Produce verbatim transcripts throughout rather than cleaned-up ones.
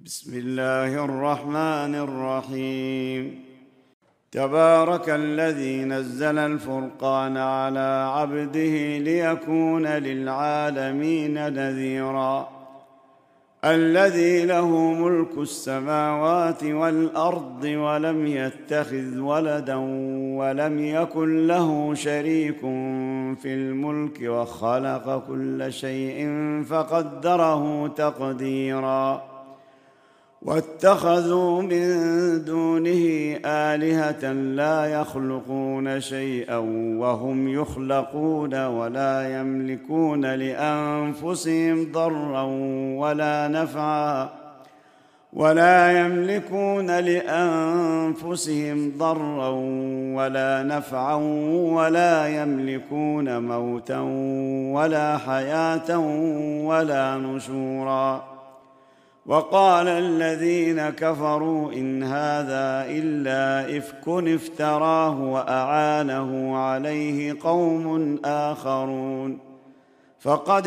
بسم الله الرحمن الرحيم. تبارك الذي نزل الفرقان على عبده ليكون للعالمين نذيرا. الذي له ملك السماوات والأرض ولم يتخذ ولدا ولم يكن له شريك في الملك وخلق كل شيء فقدره تقديرا. واتخذوا من دونه آلهة لا يخلقون شيئا وهم يخلقون ولا يملكون لأنفسهم ضرا ولا نفعا ولا يملكون لأنفسهم ضرا ولا نفعا ولا يملكون موتا ولا حياة ولا نشورا. وقال الذين كفروا إن هذا إلا إفك افتراه وأعانه عليه قوم آخرون فقد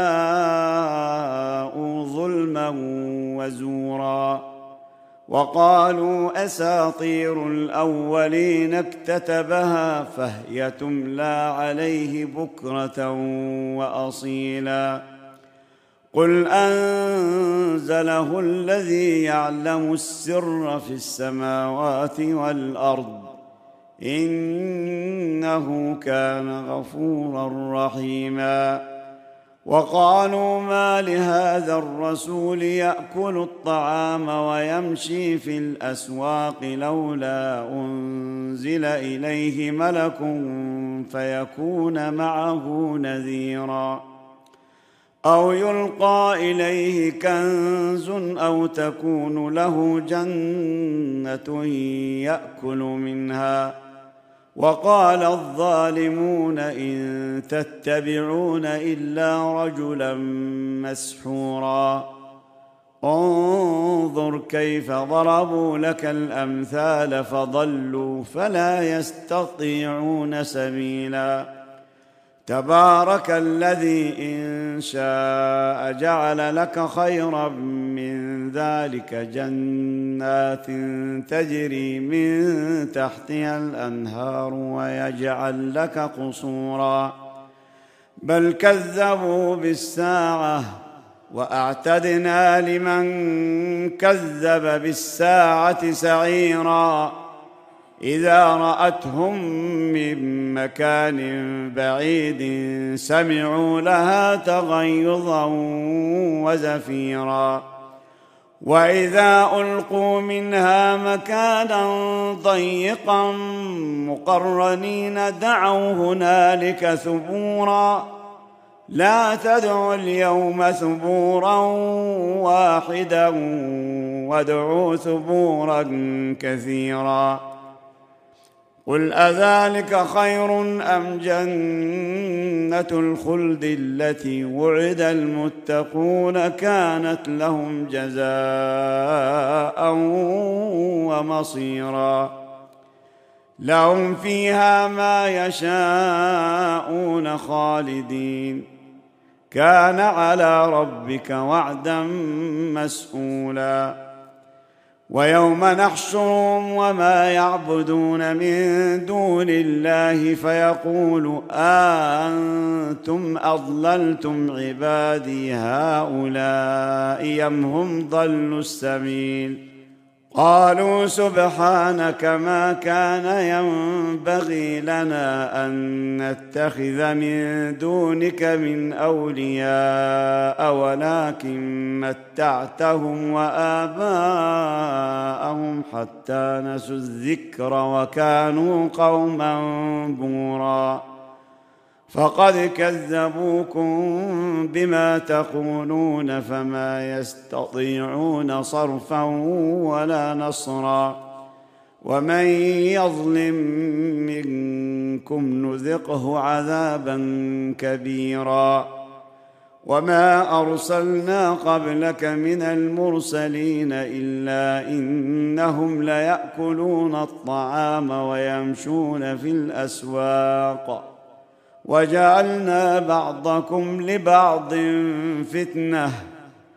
جاءوا ظلما وزورا. وقالوا أساطير الأولين اكتتبها فهي تملى عليه بكرة وأصيلا. قل أنزله الذي يعلم السر في السماوات والأرض إنه كان غفورا رحيما. وقالوا ما لهذا الرسول يأكل الطعام ويمشي في الأسواق لولا أنزل إليه ملك فيكون معه نذيرا أو يلقى إليه كنز أو تكون له جنة يأكل منها. وقال الظالمون إن تتبعون إلا رجلا مسحورا. انظر كيف ضربوا لك الأمثال فضلوا فلا يستطيعون سبيلا. تبارك الذي إن شاء جعل لك خيرا من ذلك جنات تجري من تحتها الأنهار ويجعل لك قصورا. بل كذبوا بالساعة وأعتدنا لمن كذب بالساعة سعيرا. إذا رأتهم من مكان بعيد سمعوا لها تغيظا وزفيرا. وإذا ألقوا منها مكانا ضيقا مقرنين دعوا هنالك ثبورا. لا تدعوا اليوم ثبورا واحدا وادعوا ثبورا كثيرا. قل أذلك خير أم جنة الخلد التي وعد المتقون كانت لهم جزاء ومصيرا. لهم فيها ما يشاءون خالدين كان على ربك وعدا مسئولا. ويوم نحشرهم وما يعبدون من دون الله فيقول أأنتم أضللتم عبادي هؤلاء أم هم ضلوا السبيل. قالوا سبحانك ما كان ينبغي لنا أن نتخذ من دونك من أولياء ولكن متعتهم وآباءهم حتى نسوا الذكر وكانوا قوما بورا. فقد كذبوكم بما تقولون فما يستطيعون صرفا ولا نصرا. ومن يظلم منكم نذقه عذابا كبيرا. وما أرسلنا قبلك من المرسلين إلا إنهم ليأكلون الطعام ويمشون في الأسواق وجعلنا بعضكم لبعض فتنة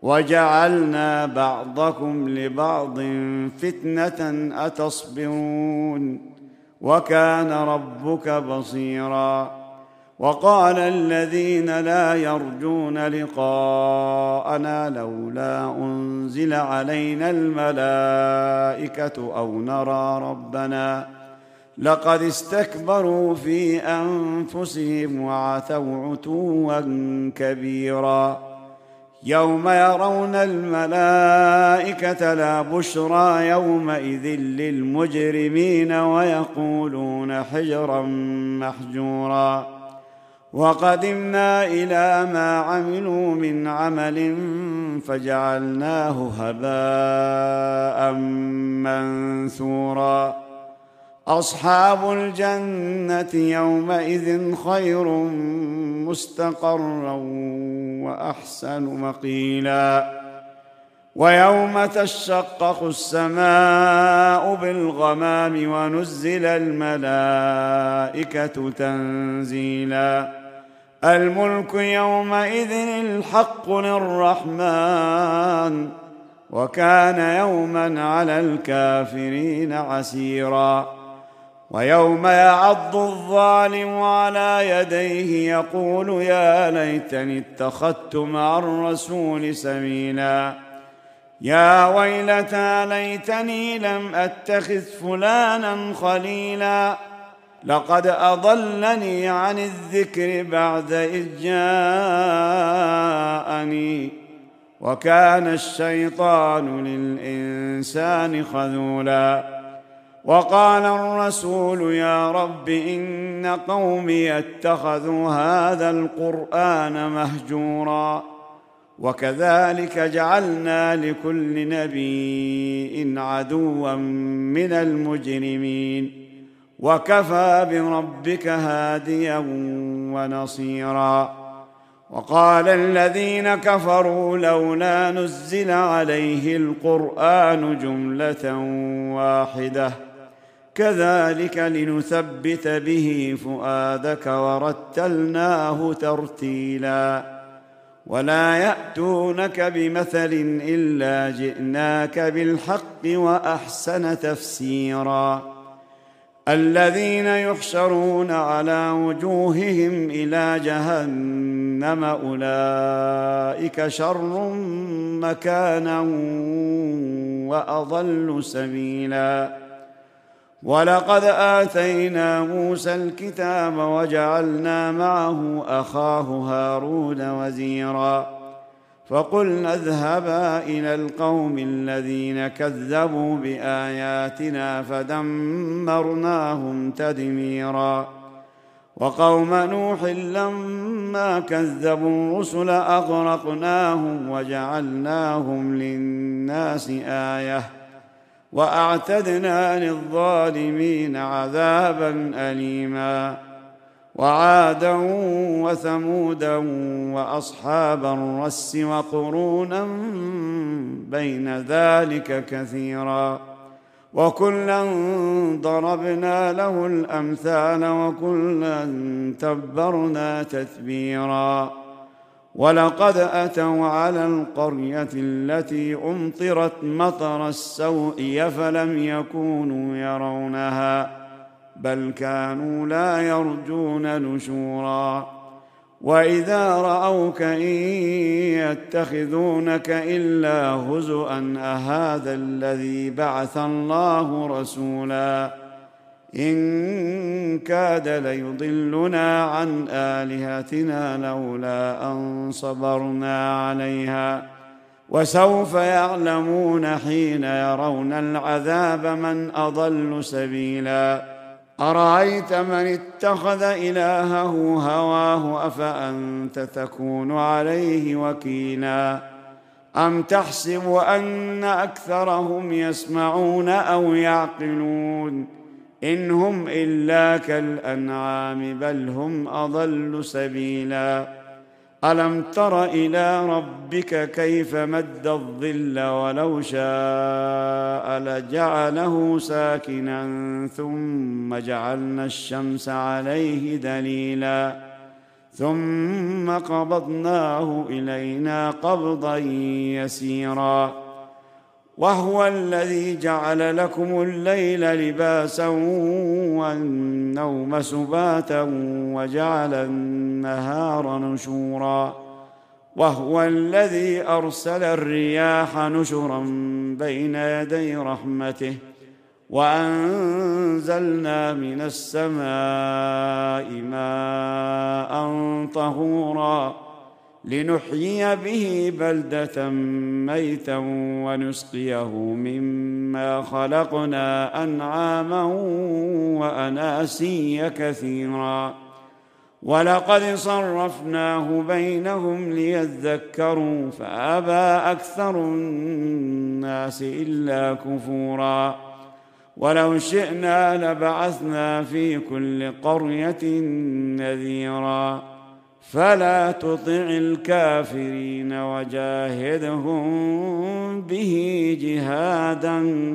وجعلنا بعضكم لبعض فتنة أتصبرون وكان ربك بصيرا. وقال الذين لا يرجون لقاءنا لولا أنزل علينا الملائكة أو نرى ربنا لقد استكبروا في أنفسهم وعتوا عتوا كبيرا. يوم يرون الملائكة لا بشرى يومئذ للمجرمين ويقولون حجرا محجورا. وقدمنا إلى ما عملوا من عمل فجعلناه هباء منثورا. أصحاب الجنة يومئذ خير مستقرا وأحسن مقيلا. ويوم تشقق السماء بالغمام ونزل الملائكة تنزيلا. الملك يومئذ الحق للرحمن وكان يوما على الكافرين عسيرا. ويوم يعض الظالم على يديه يقول يا ليتني اتخذت مع الرسول سبيلا. يا ويلتى ليتني لم أتخذ فلانا خليلا لقد أضلني عن الذكر بعد إذ جاءني وكان الشيطان للإنسان خذولا. وقال الرسول يا رب إن قومي اتخذوا هذا القرآن مهجورا. وكذلك جعلنا لكل نبي عدوا من المجرمين وكفى بربك هاديا ونصيرا. وقال الذين كفروا لولا نزل عليه القرآن جملة واحدة كذلك لنثبت به فؤادك ورتلناه ترتيلا. ولا يأتونك بمثل إلا جئناك بالحق وأحسن تفسيرا. الذين يحشرون على وجوههم إلى جهنم أولئك شر مكانا وأضل سبيلا. ولقد آتينا موسى الكتاب وجعلنا معه أخاه هارون وزيرا. فقلنا اذهبا إلى القوم الذين كذبوا بآياتنا فدمرناهم تدميرا. وقوم نوح لما كذبوا الرسل أغرقناهم وجعلناهم للناس آية وأعتدنا للظالمين عذابا أليما. وعادا وثمودا وأصحاب الرس وقرونا بين ذلك كثيرا. وكلا ضربنا له الأمثال وكلا تبرنا تتبيرا. ولقد أتوا على القرية التي أمطرت مطر السوء أفلم يكونوا يرونها بل كانوا لا يرجون نشورا. وإذا رأوك إن يتخذونك إلا هزؤا أهذا الذي بعث الله رسولا إن كاد ليضلنا عن آلهتنا لولا أن صبرنا عليها. وسوف يعلمون حين يرون العذاب من أضل سبيلا. أرأيت من اتخذ إلهه هواه أفأنت تكون عليه وكيلا. أم تحسب أن أكثرهم يسمعون أو يعقلون إن هم إلا كالأنعام بل هم أضل سبيلا. ألم تر إلى ربك كيف مد الظل ولو شاء لجعله ساكنا ثم جعلنا الشمس عليه دليلا ثم قبضناه إلينا قبضا يسيرا. وهو الذي جعل لكم الليل لباسا والنوم سباتا وجعل النهار نشورا. وهو الذي أرسل الرياح نشرا بين يدي رحمته وأنزلنا من السماء ماء طهورا لنحيي به بلدة ميتا ونسقيه مما خلقنا أنعاما وأناسيا كثيرا. ولقد صرفناه بينهم ليذكروا فأبى أكثر الناس إلا كفورا. ولو شئنا لبعثنا في كل قرية نذيرا فلا تطع الكافرين وجاهدهم به جهادا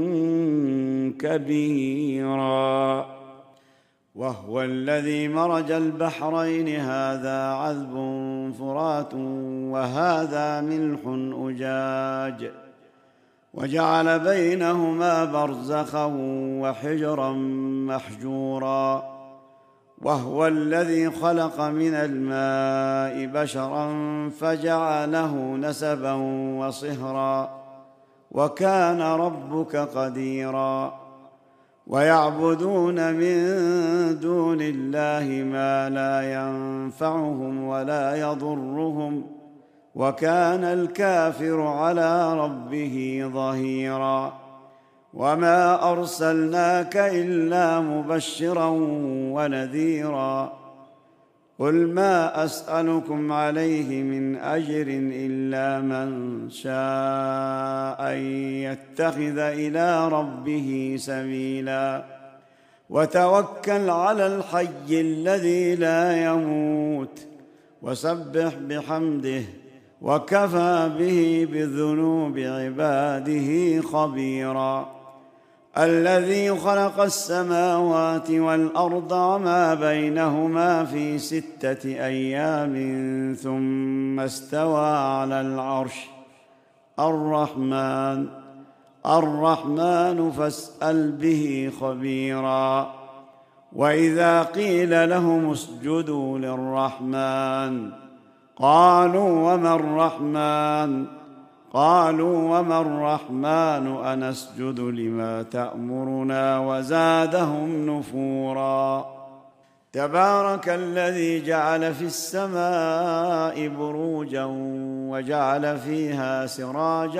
كبيرا. وهو الذي مرج البحرين هذا عذب فرات وهذا ملح أجاج وجعل بينهما برزخا وحجرا محجورا. وهو الذي خلق من الماء بشرا فجعله نسبا وصهرا وكان ربك قديرا. ويعبدون من دون الله ما لا ينفعهم ولا يضرهم وكان الكافر على ربه ظهيرا. وما أرسلناك إلا مبشرا ونذيرا. قل ما أسألكم عليه من أجر إلا من شاء أن يتخذ إلى ربه سبيلا. وتوكل على الحي الذي لا يموت وسبح بحمده وكفى به بذنوب عباده خبيرا. الذي خلق السماوات والأرض وما بينهما في ستة أيام ثم استوى على العرش. الرحمن الرحمن فاسأل به خبيرا. وإذا قيل لهم اسجدوا للرحمن قالوا وما الرحمن قالوا وما الرحمن أنسجد لما تأمرنا وزادهم نفورا. تبارك الذي جعل في السماء بروجا وجعل فيها سراجا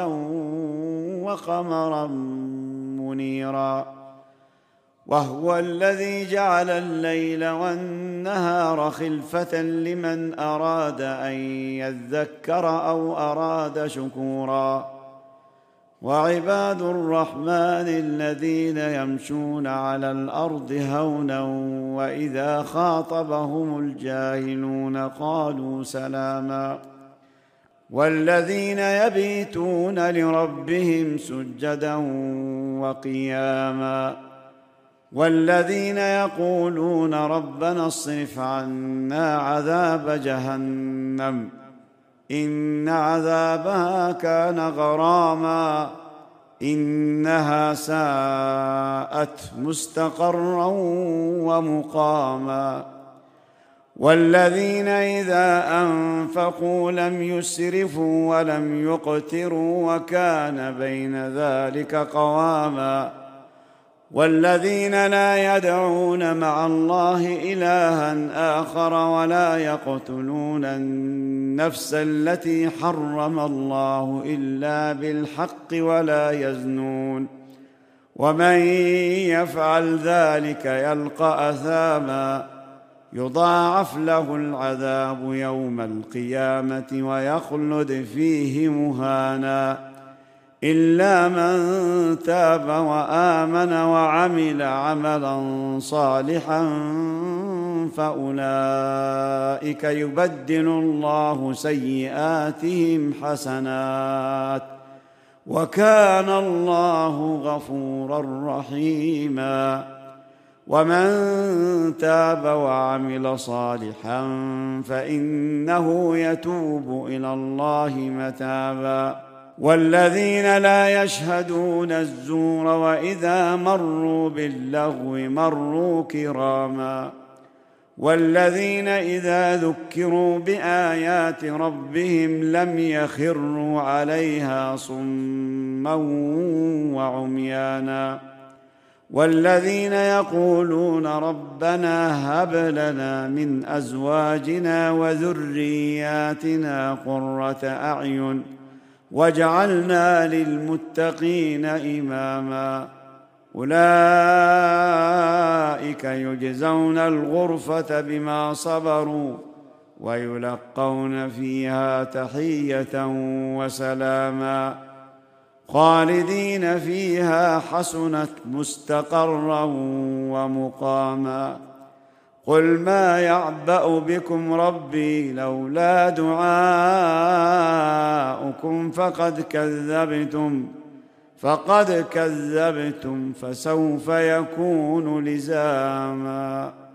وقمرا منيرا. وهو الذي جعل الليل والنهار خلفة لمن أراد أن يذكر أو أراد شكورا. وعباد الرحمن الذين يمشون على الأرض هونا وإذا خاطبهم الجاهلون قالوا سلاما. والذين يبيتون لربهم سجدا وقياما. والذين يقولون ربنا اصرف عنا عذاب جهنم إن عذابها كان غراما إنها ساءت مستقرا ومقاما. والذين إذا أنفقوا لم يسرفوا ولم يقتروا وكان بين ذلك قواما. والذين لا يدعون مع الله إلها آخر ولا يقتلون النفس التي حرم الله إلا بالحق ولا يزنون ومن يفعل ذلك يلقى أثاما يضاعف له العذاب يوم القيامة ويخلد فيه مهانا إلا من تاب وآمن وعمل عملا صالحا فأولئك يبدل الله سيئاتهم حسنات وكان الله غفورا رحيما. ومن تاب وعمل صالحا فإنه يتوب إلى الله متابا والذين لا يشهدون الزور وإذا مروا باللغو مروا كراما والذين إذا ذكروا بآيات ربهم لم يخروا عليها صما وعميانا والذين يقولون ربنا هب لنا من أزواجنا وذرياتنا قرة أعين واجعلنا للمتقين إماما أولئك يجزون الغرفة بما صبروا ويلقون فيها تحية وسلاما خالدين فيها حسنت مستقرا ومقاما قل ما يعبأ بكم ربي لولا دعاؤكم فقد كذبتم فقد كذبتم فسوف يكون لزاما